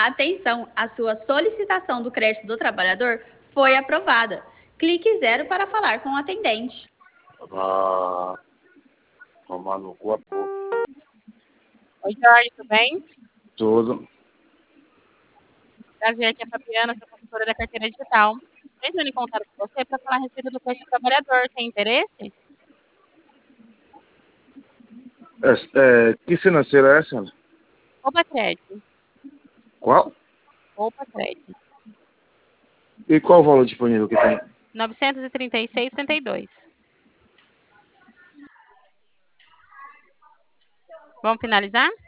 Atenção, a sua solicitação do crédito do trabalhador foi aprovada. Clique 0 para falar com o atendente. Ah, tomar no cu a porra. Oi, Jorge, tudo bem? Tudo. Prazer, aqui é a Fabiana, sou consultora da carteira digital. Estou entrando em contato com você para falar a respeito do crédito do trabalhador. Tem interesse? Que financeira é essa? Opa Crédito. Qual? Opa Crédito. E qual o valor disponível que tem? 936,62. Vamos finalizar?